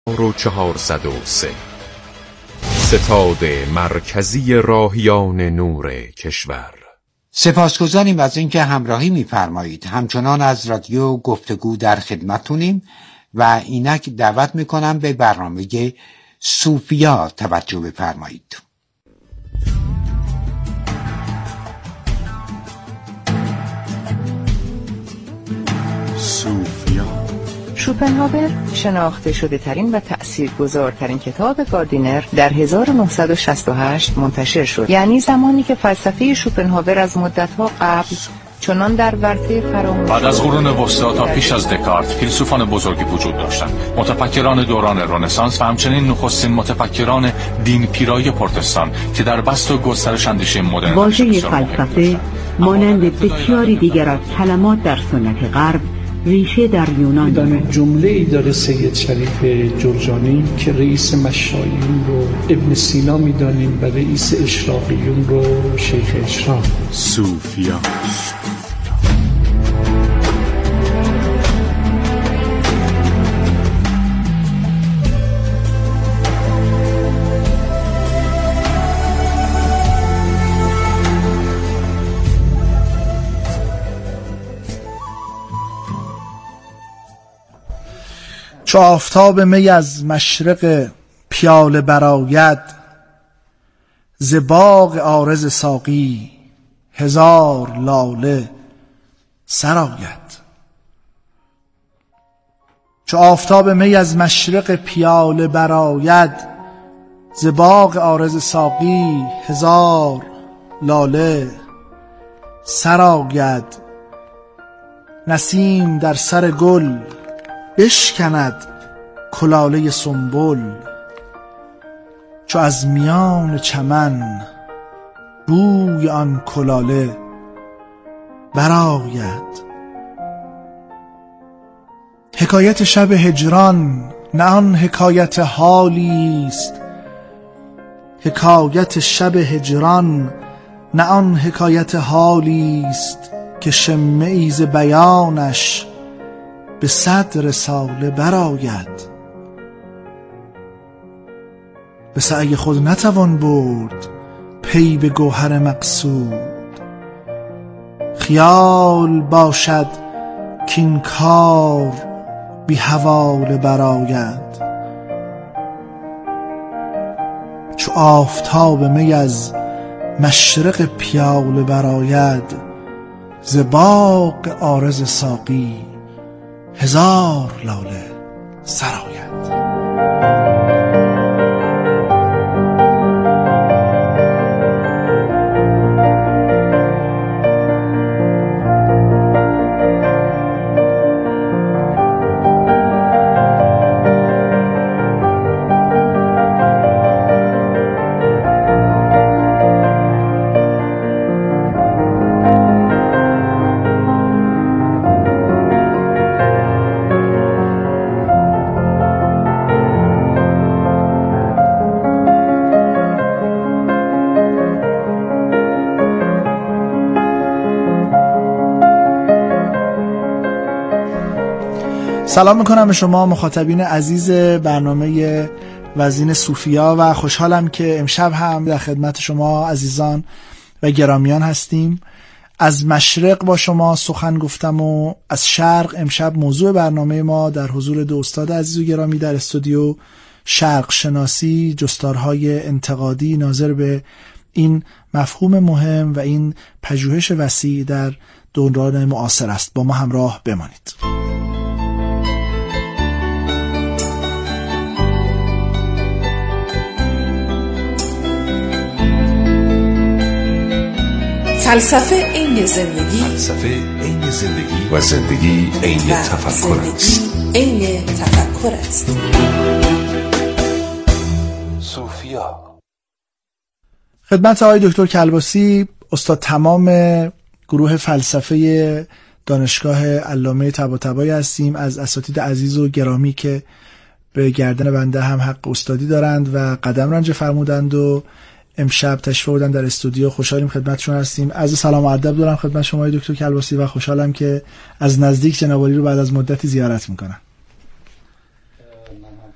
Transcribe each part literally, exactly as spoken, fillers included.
و چهارصد و سه ستاد مرکزی راهیان نور کشور. سپاسگزاریم از اینکه همراهی می‌فرمایید. همچنان از رادیو گفتگو در خدمتتونیم و اینک دعوت میکنم به برنامه صوفیا توجه بفرمایید. صوفیا. شوپنهاور شناخته شده ترین و تأثیرگذارترین کتاب گاردینر در هزار و نهصد و شصت و هشت منتشر شد، یعنی زمانی که فلسفه شوپنهاور از مدت‌ها قبل چنان در ورطه فراموشی بعد از قرون وسطا تا پیش از دکارت فیلسوفان بزرگی وجود داشتند، متفکران دوران رنسانس و همچنین نخستین متفکران دین پیرای پروتستان که در بسط و گسترش اندیشه مدرن واژه فلسفه مانند بسیاری دیگر از کلمات در سنت غرب ریشه در یونان داره. جمله ای داره سید شریف جرجانی که رئیس مشایعین رو ابن سینا میدانیم و رئیس اشراقیون رو شیخ اشراق. صوفیا. چو آفتاب می از مشرق پیاله برآید، ز باغ عارض ساقی هزار لاله سرآید. چو آفتاب می از مشرق پیاله برآید، ز باغ عارض ساقی هزار لاله سرآید. نسیم در سر گل بشکند کلاله سنبل، چو از میان چمن بوی آن کلاله برآید. حکایت شب هجران نه آن حکایت حالی است، حکایت شب هجران نه آن حکایت حالی است که شمعی ز بیانش به صد رساله برآید. به سعی خود نتوان برد پی به گوهر مقصود، خیال باشد کین کار بی حواله برآید. چو آفتاب می از مشرق پیاله برآید، ز باغ عارض ساقی هزار لاله سرآید. سلام میکنم به شما مخاطبین عزیز برنامه وزین صوفیا و خوشحالم که امشب هم در خدمت شما عزیزان و گرامیان هستیم. از مشرق با شما سخن گفتم و از شرق امشب موضوع برنامه ما در حضور دو استاد عزیز و گرامی در استودیو شرق شناسی، جستارهای انتقادی ناظر به این مفهوم مهم و این پژوهش وسیع در دوران معاصر است. با ما همراه بمانید. فلسفه عین زندگی، فلسفه عین زندگی و زندگی عین تفکر است. عین تفکر است. صوفیا. خدمت آقای دکتر کلباسی، استاد تمام گروه فلسفه دانشگاه علامه طباطبایی هستیم، از اساتید عزیز و گرامی که به گردن بنده هم حق استادی دارند و قدم رنج فرمودند و امشب تشریف آوردن در استودیو. خوشحالیم خدمتشون هستیم. عرض سلام و ادب دارم خدمت شما دکتر کلباسی و خوشحالم که از نزدیک جناب عالی رو بعد از مدتی زیارت میکنم.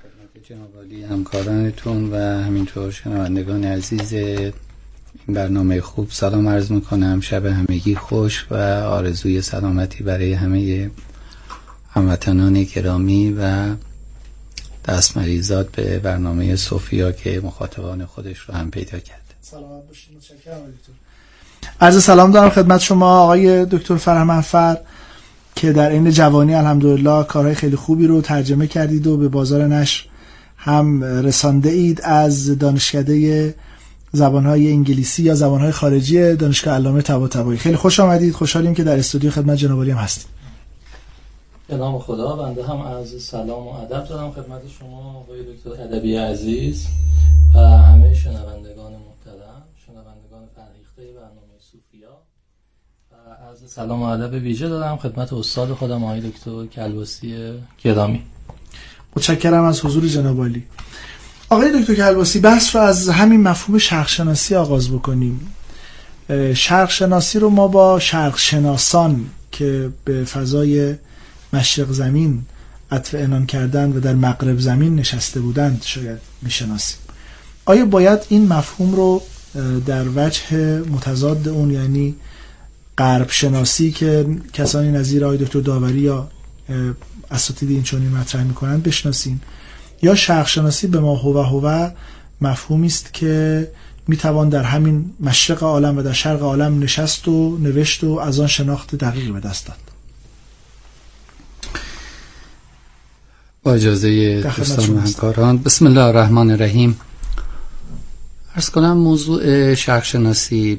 جناب عالی، همکارانتون و همینطور شنوندگان عزیز این برنامه خوب سلام عرض میکنم. شب همگی خوش و آرزوی سلامتی برای همه هموطنان گرامی و دستمریزات به برنامه سوفیا که مخاطبان خودش رو هم پیدا کرده. سلامت باشید. متشکرم دکتر. عرض سلام دارم خدمت شما آقای دکتر فرهمنفر که در این جوانی الحمدلله کارهای خیلی خوبی رو ترجمه کردید و به بازار نشر هم رسانده اید از دانشکده زبانهای انگلیسی یا زبانهای خارجی دانشگاه علامه طباطبایی. خیلی خوش آمدید. خوشحالیم که در استودیو خدمت جناب عالی هم هستید. به نام خدا. بنده هم از سلام و ادب دارم خدمت شما آقای دکتر ادبی عزیز و همه شنوندگان محترم، شنوندگان فرهیخته برنامه سوفیا. و از سلام و ادب ویژه دارم خدمت استاد خودم آقای دکتر کلباسی گرامی. متشکرم از حضور جناب عالی. آقای دکتر کلباسی، بحث رو از همین مفهوم شرق شناسی آغاز بکنیم. شرق شناسی رو ما با شرق شناسان که به فضای مشرق زمین عطف عنان کردن و در مغرب زمین نشسته بودند شاید میشناسیم. آیا باید این مفهوم رو در وجه متضاد اون، یعنی غرب شناسی که کسانی نظیر آقای دکتر داوری یا اساتید این چنین مطرح میکنند بشناسیم، یا شرق شناسی به ما هو هو مفهومی است که میتوان در همین مشرق عالم و در شرق عالم نشست و نوشت و از آن شناخت دقیق به دست داد؟ با اجازه دوستان و همکاران، بسم الله الرحمن الرحیم. عرض کنم موضوع شرق شناسی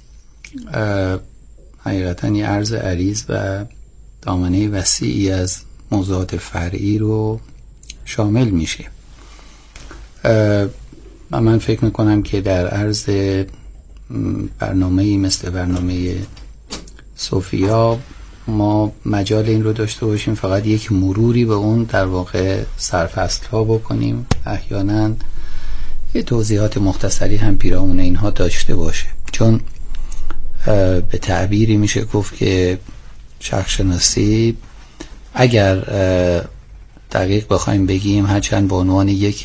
حقیقتاً یه عرض عریض و دامنه وسیعی از موضوعات فرعی رو شامل میشه و من فکر میکنم که در عرض برنامه‌ای مثل برنامه سوفیا ما مجال این رو داشته باشیم فقط یک مروری به اون در واقع سرفصل‌ها بکنیم، احیانا یه توضیحات مختصری هم پیرامون اینها داشته باشه، چون به تعبیری میشه گفت که شرق شناسی اگر دقیق بخوایم بگیم هرچند به عنوان یک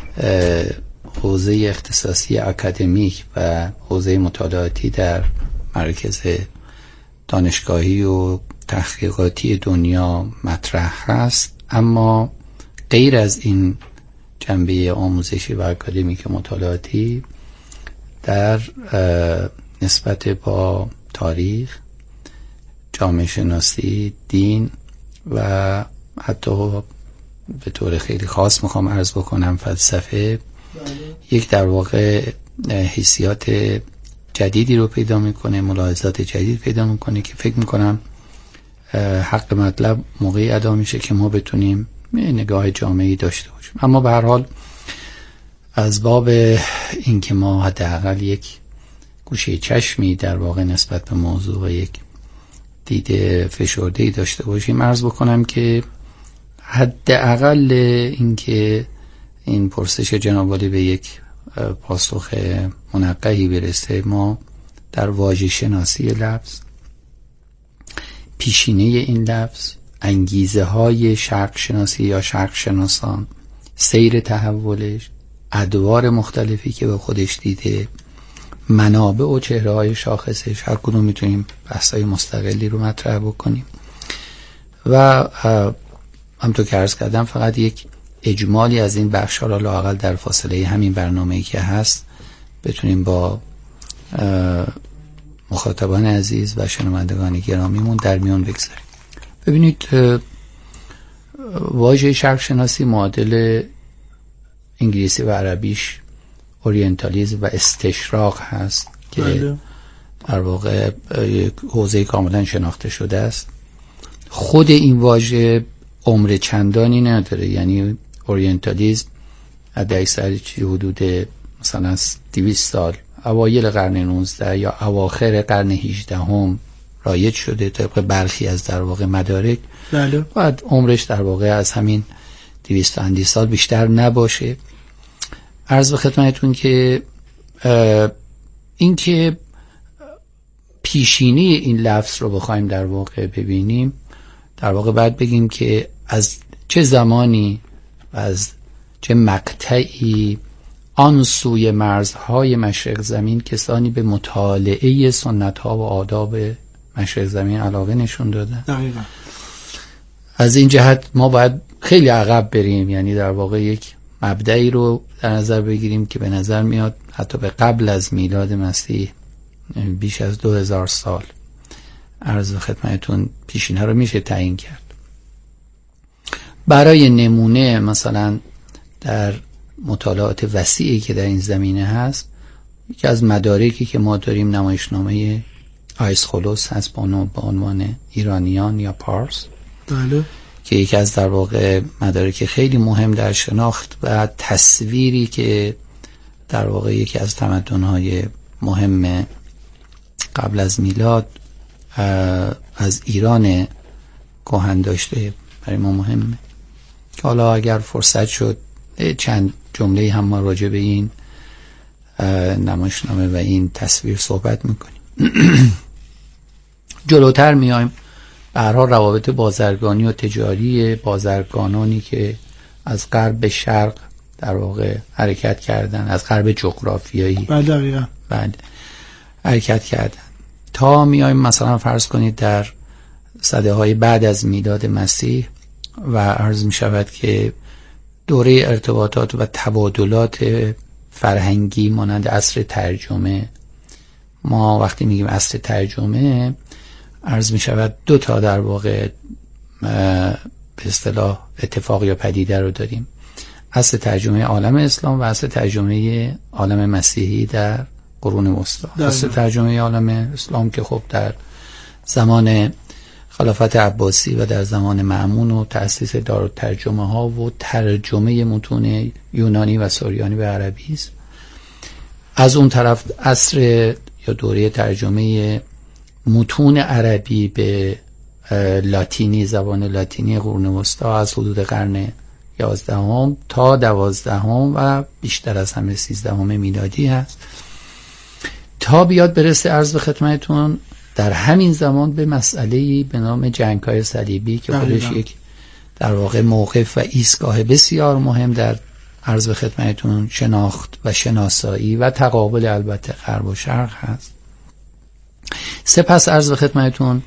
حوزه اختصاصی اکادمیک و حوزه مطالعاتی در مرکز دانشگاهی و تحقیقاتی دنیا مطرح هست، اما غیر از این جنبه آموزشی و اکادمیک مطالعاتی در نسبت با تاریخ، جامعه شناسی، دین و حتی به طور خیلی خاص میخوام عرض بکنم فلسفه یک در واقع حیثیات جدیدی رو پیدا میکنه، ملاحظات جدید پیدا میکنه که فکر میکنم حق مطلب موقعی ادا میشه که ما بتونیم نگاه جامعی داشته باشیم. اما به هر حال از باب این که ما حداقل یک گوشه چشمی در واقع نسبت به موضوع و یک دید فشرده‌ای داشته باشیم، عرض بکنم که حداقل این که این پرسش جناب عالی به یک پاسخ منقحی برسه، ما در واژه شناسی لفظ، پیشینه این لفظ، انگیزه های شرق شناسی یا شرق شناسان، سیر تحولش، ادوار مختلفی که به خودش دیده، منابع و چهره های شاخصش، هر کدوم میتونیم بحثای مستقلی رو مطرح بکنیم و همونطور که عرض کردم فقط یک اجمالی از این بخش‌ها را لااقل در فاصله همین برنامه‌ای که هست بتونیم با مخاطبان عزیز و شنوندگان گرامیمون در میان بگذاریم. ببینید، واژه شرق شناسی معادل انگلیسی و عربیش اورینتالیسم و استشراق هست که بله. در واقع یک حوزه کاملا شناخته شده است. خود این واژه عمر چندانی نداره، یعنی اورینتالیسم در سر حدود مثلا دویست سال اوایل قرن نوزده یا اواخر قرن هجدهم رایج شده طبق برخی از در واقع مدارک. بله. بعد عمرش در واقع از همین دویست اندی سال بیشتر نباشه. عرض به خدمتتون که این که پیشینه این لفظ رو بخوایم در واقع ببینیم، در واقع باید بگیم که از چه زمانی و از چه مقطعی آن سوی مرزهای مشرق زمین کسانی به مطالعه سنت ها و آداب مشرق زمین علاقه نشون دادن. دقیقا. از این جهت ما باید خیلی عقب بریم، یعنی در واقع یک مبدعی رو در نظر بگیریم که به نظر میاد حتی به قبل از میلاد مسیح بیش از دو هزار سال عرض خدمتتون پیشینه رو میشه تعیین کرد. برای نمونه مثلا در مطالعات وسیعی که در این زمینه هست، یکی از مدارکی که ما داریم نمایشنامه آیسخولوس هست با عنوان ایرانیان یا پارس، بله، که یکی از در واقع مدارک خیلی مهم در شناخت و تصویری که در واقع یکی از تمدن‌های مهم قبل از میلاد از ایران کهن داشته برای ما مهمه. حالا اگر فرصت شد چند جمله هم ما راجع به این نمایشنامه و این تصویر صحبت میکنیم. جلوتر میایم به هر حال روابط بازرگانی و تجاری بازرگانانی که از غرب به شرق در واقع حرکت کردن، از غرب جغرافیایی بله دقیقاً بله حرکت کردن تا میایم مثلا فرض کنید در سده های بعد از میلاد مسیح و عرض می شود که دوره ارتباطات و تبادلات فرهنگی مانند عصر ترجمه. ما وقتی میگیم عصر ترجمه عرض می شود دو تا در واقع به اصطلاح اتفاق یا پدیده رو داریم: عصر ترجمه عالم اسلام و عصر ترجمه عالم مسیحی در قرون وسطی. عصر ترجمه عالم اسلام که خب در زمان خلافت عباسی و در زمان مأمون و تأسیس دارالترجمه ها و ترجمه متون یونانی و سوریانی به عربی است. از اون طرف عصر یا دوره ترجمه متون عربی به لاتینی، زبان لاتینی قرون وسطی از حدود قرن یازدهم تا دوازدهم و بیشتر از همه سیزدهم میلادی هست تا بیاد برسه عرض به خدمتتون در همین زمان به مسئله‌ای به نام جنگ‌های صلیبی که خودش یک در واقع موقف و ایستگاه بسیار مهم در عرض به خدمتتون شناخت و شناسایی و تقابل البته غرب و شرق هست. سپس عرض به خدمتتون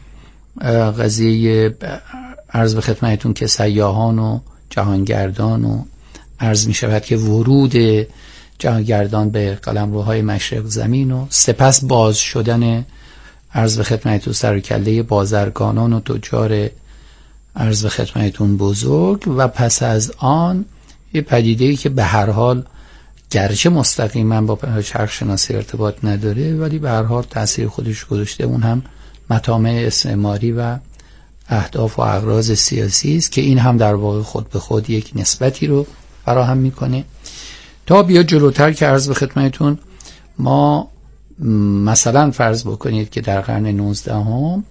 قضیه عرض به خدمتتون که سیاحان و جهانگردان و عرض می شود که ورود جهانگردان به قلمروهای مشرق زمین و سپس باز شدن عرض به خدمتتون سر و کله بازرگانان و تجار عرض به خدمتتون بزرگ و پس از آن یه پدیده‌ای که به هر حال گرچه مستقیما با شرق شناسی ارتباط نداره ولی به هر حال تأثیر خودش گذاشته، اون هم مطامع استعماری و اهداف و اغراض سیاسی است که این هم در واقع خود به خود یک نسبتی رو فراهم میکنه. تا بیا جلوتر که عرض به خدمتتون ما مثلا فرض بکنید که در قرن نوزدهم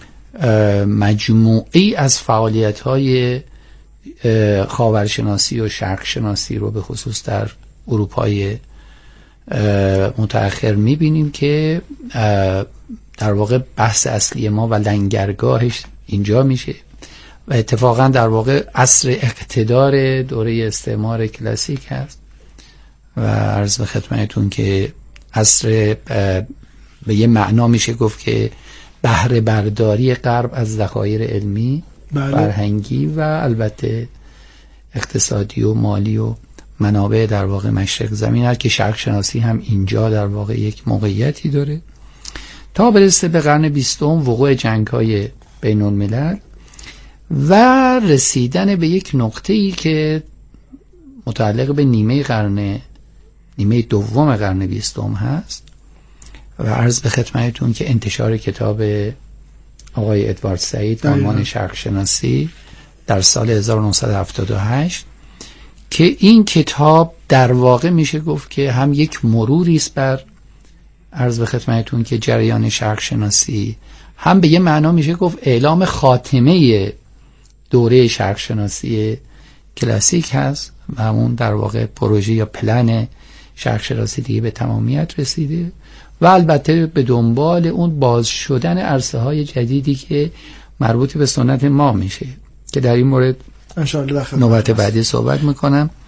مجموعی از فعالیت‌های خاورشناسی و شرق شناسی رو به خصوص در اروپای متأخر می‌بینیم که در واقع بحث اصلی ما و لنگرگاهش اینجا میشه و اتفاقا در واقع عصر اقتدار دوره استعمار کلاسیک هست و عرض به خدمتتون که عصر به یه معنا میشه گفت که بهره برداری غرب از ذخایر علمی، بله، فرهنگی و البته اقتصادی و مالی و منابع در واقع مشرق زمین هست که شرق شناسی هم اینجا در واقع یک موقعیتی داره تا برسه به قرن بیستم وقوع جنگ‌های بین الملل و رسیدن به یک نقطه‌ای که متعلق به نیمه قرن نیمه دوم قرن بیستم هست و عرض به خدمتتون که انتشار کتاب آقای ادوارد سعید به عنوان شرق شناسی در سال هزار و نهصد و هفتاد و هشت که این کتاب در واقع میشه گفت که هم یک مروری است بر عرض به خدمتتون که جریان شرق شناسی، هم به یه معنا میشه گفت اعلام خاتمه دوره شرق شناسی کلاسیک هست و همون در واقع پروژه یا پلن شرق شناسی دیگه به تمامیت رسیده و البته به دنبال اون باز شدن عرصه های جدیدی که مربوط به سنت ما میشه که در این مورد نوبت بعدی صحبت میکنم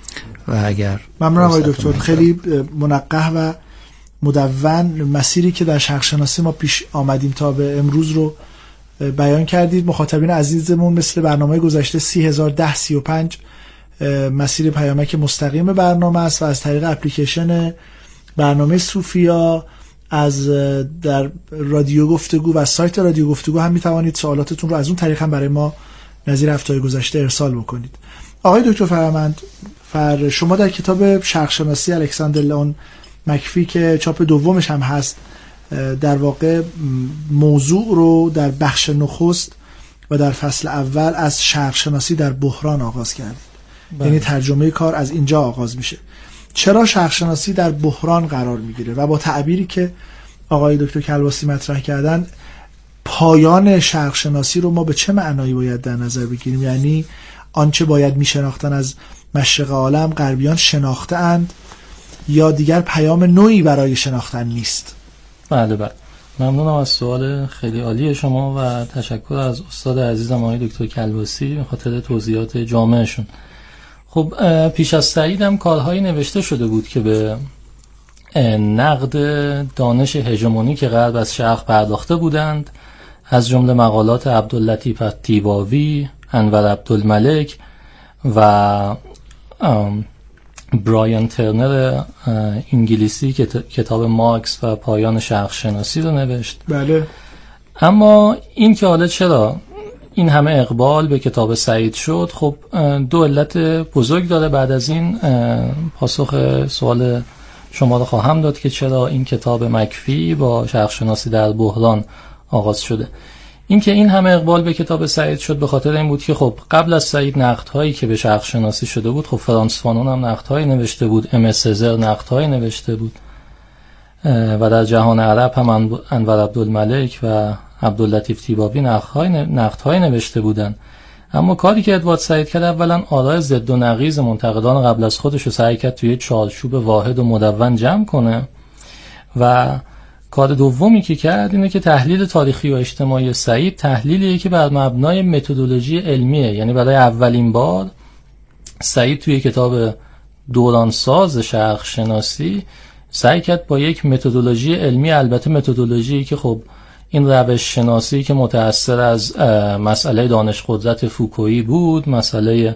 و اگر ممنونم آقای دکتر، خیلی منقح و مدون مسیری که در شرق شناسی ما پیش آمدیم تا به امروز رو بیان کردید. مخاطبین عزیزمون مثل برنامه گذشته سی هزار و ده سی و پنج مسیر پیامک مستقیم برنامه است و از طریق اپلیکیشن برنامه صوفیا از در رادیو گفتگو و سایت رادیو گفتگو هم میتوانید سوالاتتون رو از اون طریق هم برای ما نظیر هفته گذشته ارسال بکنید. آقای دکتر فرامند فر شما در کتاب شرق شناسی الکساندر لئون مکفی که چاپ دومش هم هست در واقع موضوع رو در بخش نخست و در فصل اول از شرق شناسی در بحران آغاز کردید. یعنی ترجمه کار از اینجا آغاز میشه. چرا شرق شناسی در بحران قرار میگیره و با تعبیری که آقای دکتر کلباسی مطرح کردن پایان شرق شناسی رو ما به چه معنایی باید در نظر بگیریم؟ یعنی آنچه باید میشناختن از مشرق عالم غربیان شناخته اند یا دیگر پیام نوعی برای شناختن نیست؟ بله بله، ممنونم از سوال خیلی عالی شما و تشکر از استاد عزیزم آقای دکتر کلباسی به خاطر توضیحات جامعشون. خب پیش از سعید هم کارهایی نوشته شده بود که به نقد دانش هژمونی که غرب از شرق پرداخته بودند، از جمله مقالات عبداللطیف الطیباوی، انور عبدالملک و برایان ترنر انگلیسی که کتاب مارکس و پایان شرق شناسی رو نوشت. بله. اما این که حالا چرا این همه اقبال به کتاب سعید شد، خب دو علت بزرگ داره. بعد از این پاسخ سوال شما رو خواهم داد که چرا این کتاب مکفی با شرق شناسی در بحران آغاز شده. این که این همه اقبال به کتاب سعید شد به خاطر این بود که خب قبل از سعید نقدهایی که به شرق شناسی شده بود، خب فرانس فانون هم نقدهایی نوشته بود، ام اس سزر نقدهایی نوشته بود و در جهان عرب هم انور عبدالملک و عبداللطیف طیباوی نقدهایی نقدهایی نوشته بودند. اما کاری که ادوارد سعید کرد، اولا آراء ضد و نقیض منتقدان قبل از خودش رو سعی کرد توی چارچوب واحد و مدون جمع کنه و کار دومی که کرد اینه که تحلیل تاریخی و اجتماعی سعید تحلیلیه که بر مبنای متدولوژی علمیه. یعنی برای اولین بار سعید توی کتاب دورانساز شرق شناسی سعی کرد با یک متدولوژی علمی، البته متدولوژی که خب این روش شناسی که متأثر از مسئله دانش قدرت فوکویی بود، مسئله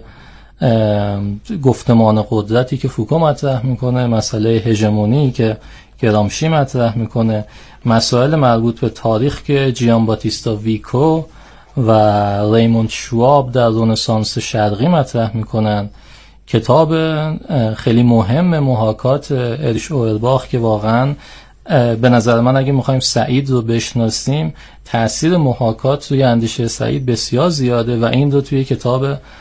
گفتمان قدرتی که فوکو مطرح میکنه، مسئله هژمونی که گرامشی مطرح میکنه، مسائل مربوط به تاریخ که جیان باتیستا ویکو و ریموند شواب در رنسانس شرقی مطرح میکنن. کتاب خیلی مهم محاکات اریش اورباخ که واقعا به نظر من اگه میخوایم سعید رو بشناسیم، تأثیر محاکات روی اندیشه سعید بسیار زیاده و این رو توی کتاب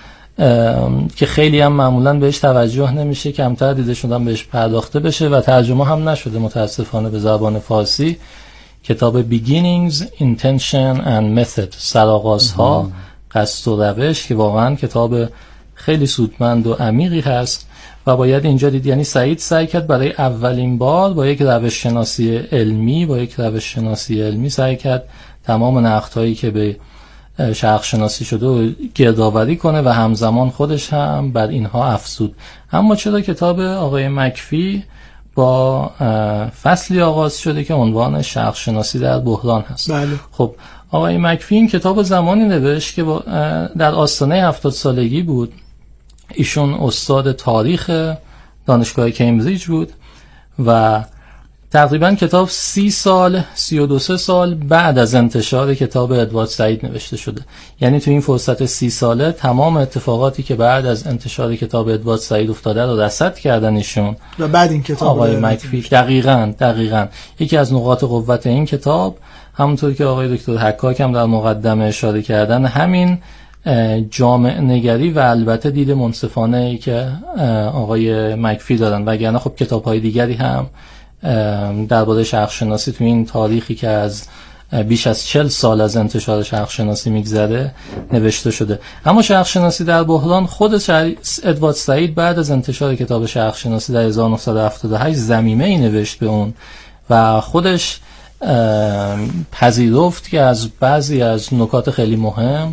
که خیلی هم معمولا بهش توجه نمیشه، کمتر دیده شدن بهش پرداخته بشه و ترجمه هم نشده متاسفانه به زبان فارسی، کتاب Beginnings, Intention and Method، سرآغازها، قصد و روش، که واقعا کتاب خیلی سودمند و عمیقی هست و باید اینجا دید. یعنی سعید سعی کرد برای اولین بار با یک روش شناسی علمی با یک روش شناسی علمی سعی کرد تمام نقدهایی که به شرق شناسی شده و گردآوری کنه و همزمان خودش هم بر اینها افزود. اما چرا کتاب آقای مکفی با فصلی آغاز شده که عنوان شرق شناسی در بحران هست؟ بله. خب آقای مکفی این کتاب زمانی نوشت که در آستانه هفتاد سالگی بود. ایشون استاد تاریخ دانشگاه کمبریج بود و تقریبا کتاب سی سال سی و دو سه سال بعد از انتشار کتاب ادوارد سعید نوشته شده. یعنی تو این فرصت سی ساله تمام اتفاقاتی که بعد از انتشار کتاب ادوارد سعید افتاده رو رصد کردن ایشون و بعد این کتاب آقای مکفی. دقیقاً دقیقاً یکی از نقاط قوت این کتاب، همونطور که آقای دکتر حکاک هم در مقدمه اشاره کردن، همین جامع نگری و البته دید منصفانه ای که آقای مکفی دارن. وگرنه خب کتاب‌های دیگری هم درباره شرق شناسی تو این تاریخی که از بیش از چهل سال از انتشار شرق شناسی میگذره نوشته شده. اما شرق شناسی در بحران، خود ادوارد سعید بعد از انتشار کتاب شرق شناسی در هزار و نهصد و هفتاد و هشت ضمیمه ای نوشت به اون و خودش پذیرفت که از بعضی از نکات خیلی مهم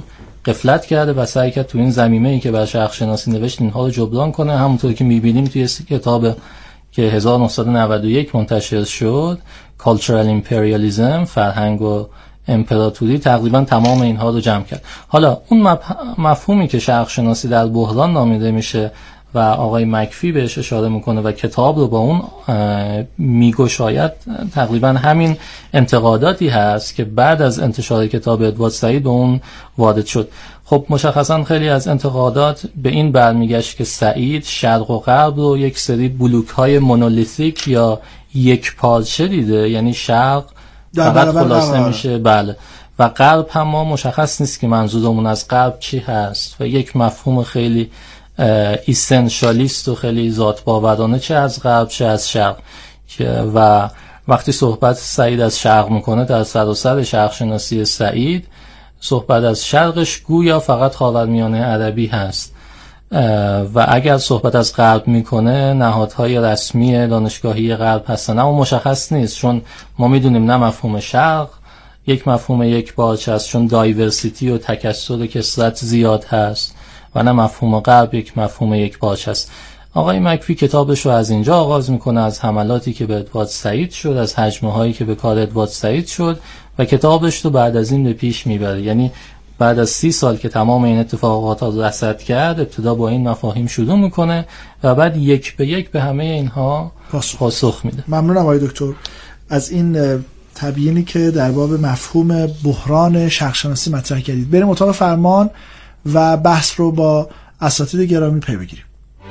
غفلت کرده و سعی کرد تو این زمینه‌ای که بر شرق شناسی نوشت اینها رو جبران کنه. همونطور که می‌بینیم توی کتاب که هزار و نهصد و نود و یک منتشر شد، Cultural Imperialism، فرهنگ و امپراتوری، تقریبا تمام اینها رو جمع کرد. حالا اون مفهومی که شرق شناسی در بحران نامیده میشه و آقای مکفی بهش اشاره میکنه و کتاب رو با اون میگشاید، تقریبا همین انتقاداتی هست که بعد از انتشار کتاب ادوارد سعید به اون وارد شد. خب مشخصا خیلی از انتقادات به این برمیگشت که سعید شرق و غرب رو یک سری بلوک های مونولیتیک یا یک پارچه دیده، یعنی شرق فقط خلاصه میشه بله و غرب هم ما مشخص نیست که منظورمون از غرب چی هست و یک مفهوم خیلی ایسنشالیست و خیلی ذات باورانه چه از غرب چه از شرق. و وقتی صحبت سعید از شرق میکنه، در سراسر شرق شناسی سعید صحبت از شرقش گویا فقط خاورمیانه عربی هست و اگر صحبت از غرب میکنه نهادهای رسمی دانشگاهی غرب هستن، اما مشخص نیست، چون ما میدونیم نه مفهوم شرق یک مفهوم یک پارچه است، چون دایورسیتی و تکثر و کثرت زیاد هست، و نه مفهوم غرب یک مفهوم یک پارچه است. آقای مکفی کتابش رو از اینجا آغاز میکنه، از حملاتی که به ادوارد سعید شد، از هجمه هایی که به کار ادوارد سعید شد، و کتابش رو بعد از این به پیش میبره. یعنی بعد از سی سال که تمام این اتفاقات رو رصد کرد، ابتدا با این مفاهیم شروع میکنه و بعد یک به یک به همه اینها پاسخ, پاسخ میده. ممنونم آقای دکتر از این تبیینی که در باب مفهوم بحران شرق شناسی مطرح کردید. بریم اتاق فرمان و بحث رو با اساتید گرامی پی بگیریم.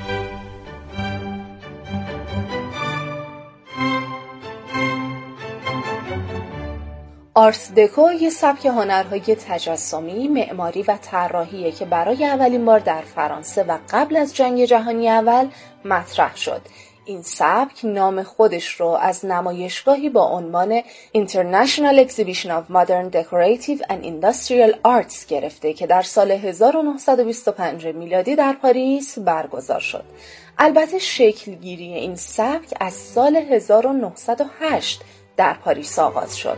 آرت دکو یه سبک هنرهای تجسمی، معماری و طراحیه که برای اولین بار در فرانسه و قبل از جنگ جهانی اول مطرح شد. این سبک نام خودش رو از نمایشگاهی با عنوان International Exhibition of Modern Decorative and Industrial Arts گرفته که در سال هزار و نهصد و بیست و پنج میلادی در پاریس برگزار شد. البته شکلگیری این سبک از سال هزار و نهصد و هشت در پاریس آغاز شد.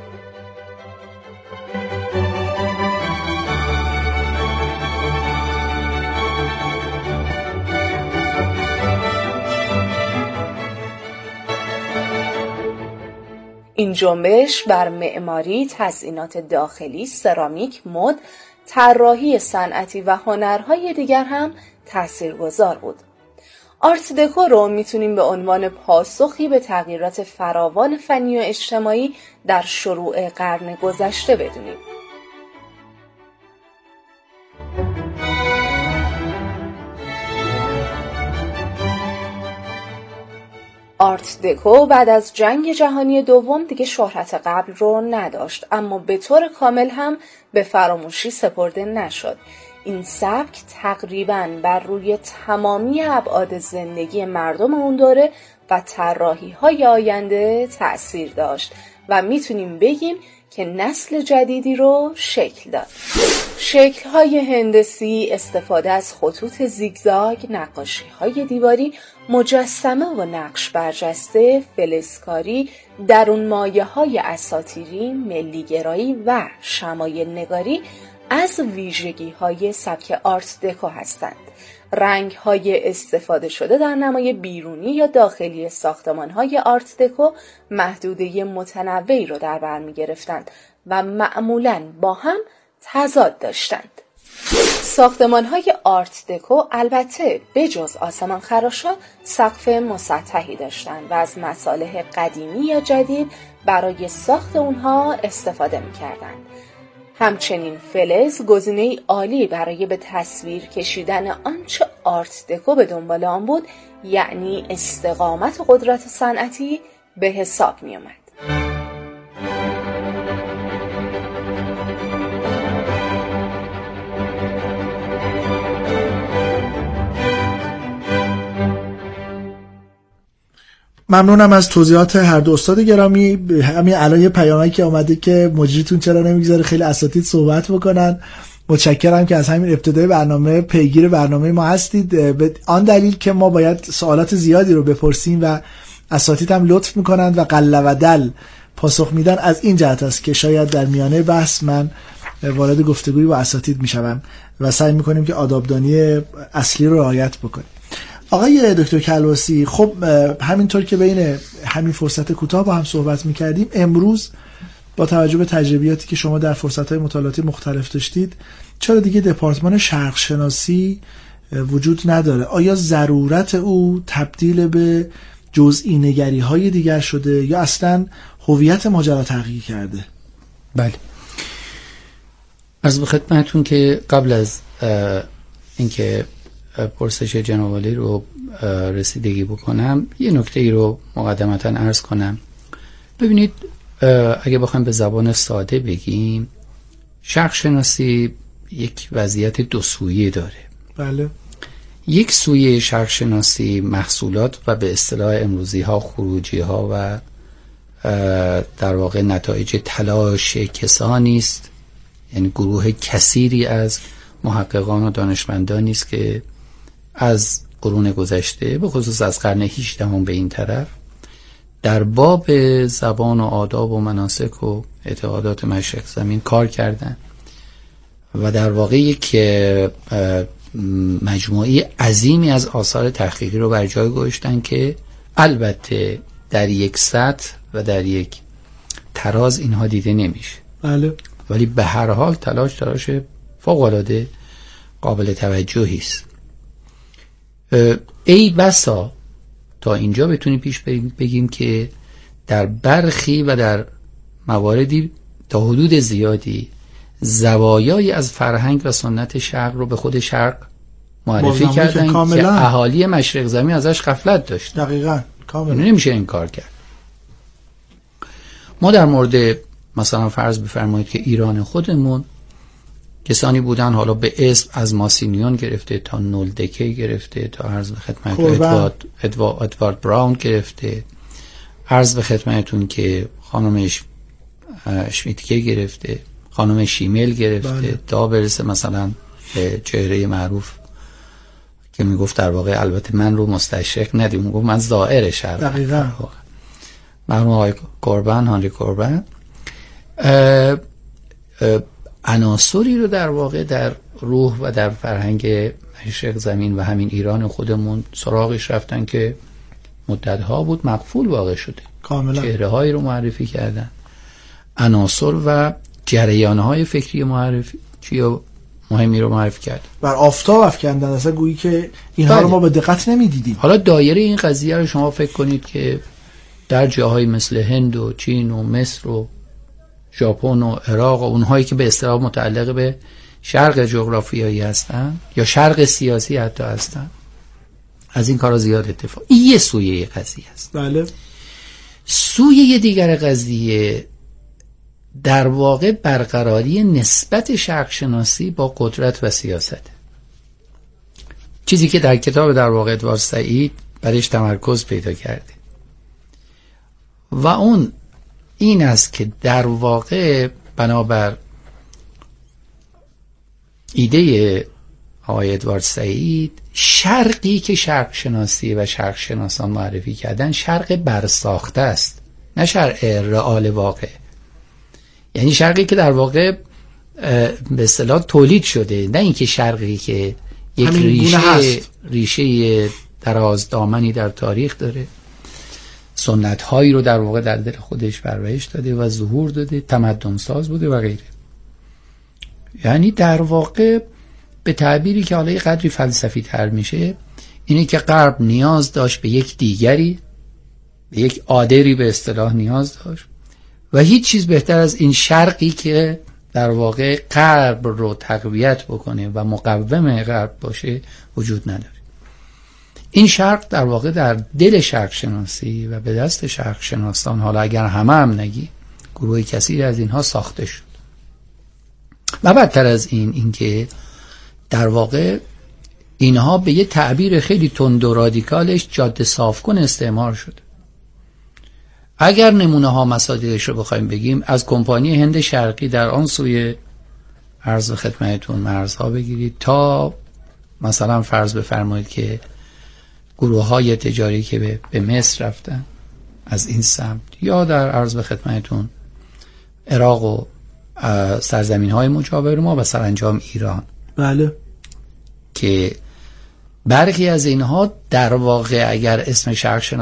این جنبش بر معماری، تزئینات داخلی، سرامیک، مد، طراحی صنعتی و هنرهای دیگر هم تاثیرگذار بود. آرت دکو رو میتونیم به عنوان پاسخی به تغییرات فراوان فنی و اجتماعی در شروع قرن گذشته بدونیم. آرت دکو بعد از جنگ جهانی دوم دیگه شهرت قبل رو نداشت، اما به طور کامل هم به فراموشی سپرده نشد. این سبک تقریباً بر روی تمامی ابعاد زندگی مردم اون دوره و طراحی‌های آینده تأثیر داشت و میتونیم بگیم که نسل جدیدی رو شکل داد. شکل‌های هندسی، استفاده از خطوط زیگزاگ، نقاشی‌های دیواری، مجسمه و نقش برجسته، فلزکاری، درون مایه‌های اساطیری، ملی‌گرایی و شمایل نگاری از ویژگی‌های سبک آرت دکو هستند. رنگ‌های استفاده شده در نمای بیرونی یا داخلی ساختمان‌های آرت دکو محدوده متنوعی رو در بر می‌گرفتند و معمولاً با هم تضاد داشتند. ساختمان‌های آرت دکو البته بجز آسمان خراشا سقف مسطحی داشتند و از مصالح قدیمی یا جدید برای ساخت اونها استفاده می‌کردند. همچنین فلز گزینه‌ای عالی برای به تصویر کشیدن آنچه آرت دکو به دنبال آن بود، یعنی استقامت و قدرت صنعتی به حساب می آمد. ممنونم از توضیحات هر دو استاد گرامی. همین الان یه پیامکی که اومده که مجریتون چرا نمیگذاره خیلی اساتید صحبت بکنن. متشکرم که از همین ابتدای برنامه پیگیر برنامه ما هستید، به آن دلیل که ما باید سوالات زیادی رو بپرسیم و اساتید هم لطف میکنند و قله و دل پاسخ میدن. از این جهت است که شاید در میانه بحث من وارد گفتگوی با اساتید میشوم. و سعی میکنیم که آدابدانی اصلی رو رعایت بکنیم. آقای دکتر کلباسی، خب همینطور که بین همین فرصت کوتاه با هم صحبت میکردیم، امروز با توجه به تجربیاتی که شما در فرصت‌های مطالعاتی مختلف داشتید، چرا دیگه دپارتمان شرق شناسی وجود نداره؟ آیا ضرورت او تبدیل به جزئی نگری های دیگر شده یا اصلا هویت ماجرا تغییر کرده؟ بله، عرض به خدمتتون که قبل از اینکه پرسش جناب عالی رو رسیدگی بکنم، یه نکته ای رو مقدمتا عرض کنم. ببینید، اگه بخوایم به زبان ساده بگیم، شرق شناسی یک وضعیت دو سویه داره. بله. یک سویه شرق شناسی محصولات و به اصطلاح امروزی ها خروجی ها و در واقع نتایج تلاش کسانی است، یعنی گروه کثیری از محققان و دانشمندانی است که از قرون گذشته به خصوص از قرن هجدهم به این طرف در باب زبان و آداب و مناسک و اعتقادات مشرق زمین کار کردن و در واقع یک مجموعی عظیمی از آثار تحقیقی رو بر جای گذاشتن که البته در یک سطح و در یک تراز اینها دیده نمیشه. بله. ولی به هر حال تلاش تلاش فوق‌العاده قابل توجهی است. ای بسا تا اینجا بتونیم پیش بگیم که در برخی و در مواردی تا حدود زیادی زوایایی از فرهنگ و سنت شرق رو به خود شرق معرفی کردن که, که اهالی مشرق زمین ازش غفلت داشت. دقیقاً، کاملا نمیشه انکار کرد. ما در مورد مثلا فرض بفرمایید که ایران خودمون کسانی بودن، حالا به اسم از ماسینیون گرفته تا نولدکه گرفته تا عرض به خدمت ادوارد ادوارد ادوارد براون گرفته، عرض به خدمتتون که خانم شمیتکه گرفته، خانم شیمل گرفته. بله. تا برسه مثلا به چهره معروف که میگفت در واقع البته من رو مستشرق ندیم، میگفت من زائر شرق. دقیقاً. مرحوم آقای کوربن، هانری کوربن، عناصری رو در واقع در روح و در فرهنگ مشرق زمین و همین ایران خودمون سراغش رفتن که مدتها بود مغفول واقع شده. کاملا. چهره هایی رو معرفی کردن، عناصر و جریان های فکری معرفی چی مهمی رو معرفی کرد، بر آفتاب افکندن، اصلا گویی که اینها رو ما به دقت نمیدیدیم. حالا دایره این قضیه رو شما فکر کنید که در جاهای مثل هند و چین و مصر و ژاپن و عراق و اونهایی که به اصطلاح متعلق به شرق جغرافیایی هستن یا شرق سیاسی حتی هستن، از این کارا زیاد اتفاق. این یه سویه قضیه است. بله. سویه دیگر قضیه در واقع برقراری نسبت شرق شناسی با قدرت و سیاست، چیزی که در کتاب در واقع ادوارد سعید برش تمرکز پیدا کرده و اون این است که در واقع بنابر ایده آقای ادوارد سعید، شرقی که شرق شناسی و شرق شناسان معرفی کردن شرق برساخته است، نه شرق رئال واقع. یعنی شرقی که در واقع به اصطلاح تولید شده، نه اینکه شرقی که یک ریشه ریشه دراز دامنی در تاریخ داره، سنت هایی رو در واقع در دل خودش پرورش داده و ظهور داده، تمدن ساز بوده و غیره. یعنی در واقع به تعبیری که حالا یه قدری فلسفی تر میشه، اینه که غرب نیاز داشت به یک دیگری، به یک عادری به اصطلاح نیاز داشت و هیچ چیز بهتر از این شرقی که در واقع غرب رو تقویت بکنه و مقوم غرب باشه وجود نداره. این شرق در واقع در دل شرق شناسی و به دست شرق شناسان، حالا اگر همه هم نگی، گروه کثیری از اینها ساخته شد. و بدتر از این اینکه در واقع اینها به یه تعبیر خیلی تند و رادیکالش جاده صافکن استعمار شد. اگر نمونه ها مصادیقش رو بخوایم بگیم، از کمپانی هند شرقی در آن سوی عرض خدمتتون مرزها بگیرید تا مثلا فرض بفرمایید که گروه های تجاری که به, به مصر رفتن از این سمت، یا در عرض به خدمتتون عراق و سرزمین های مجاور ما و سرانجام ایران، بله. که برخی از اینها در واقع اگر اسم شرق